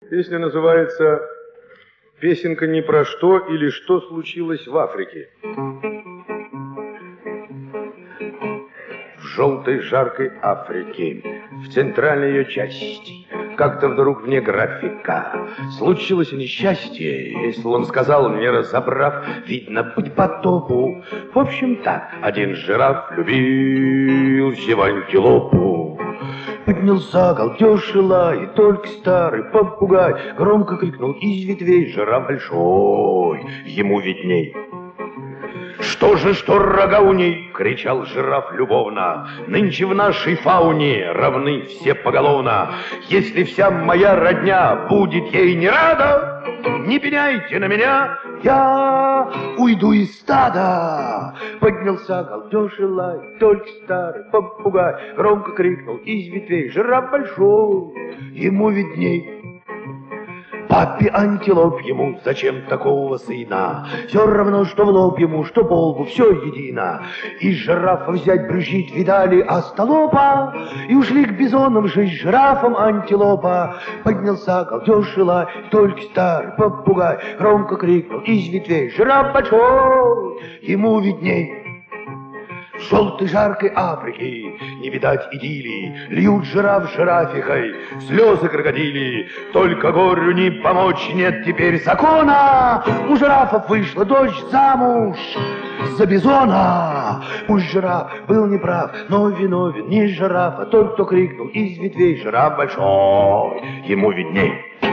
Песня называется «Песенка не про что или что случилось в Африке». В желтой жаркой Африке, в центральной ее части, как-то вдруг вне графика случилось несчастье, если он сказал, не разобрав, видно, путь потопу. В общем так, один жираф любил всего антилопу. Поднялся галдеж и лай, и только старый попугай громко крикнул из ветвей: жираф большой, ему видней. «Что же, что рога у ней?» — кричал жираф любовно. «Нынче в нашей фауне равны все поголовно. Если вся моя родня будет ей не рада, не пеняйте на меня, я уйду из стада!» Поднялся галдеж и лай, только старый попугай громко крикнул из ветвей: жираф большой, ему видней. Папе антилоп ему зачем такого сына? Все равно, что в лоб ему, что по лбу, все едино. Из жирафа взять брюзжит, видали остолопа, и ушли к бизонам жить с жирафом антилопа. Поднялся галдеж и лай, только старый попугай громко крикнул из ветвей: жираф большой, ему видней. В желтой жаркой Африке не видать идиллии, льют жираф жирафихой слезы крокодили. Только горю не помочь, нет теперь закона. У жирафов вышла дочь замуж за бизона. Пусть жираф был неправ, но виновен не жираф, а тот, кто крикнул из ветвей: жираф большой, ему видней.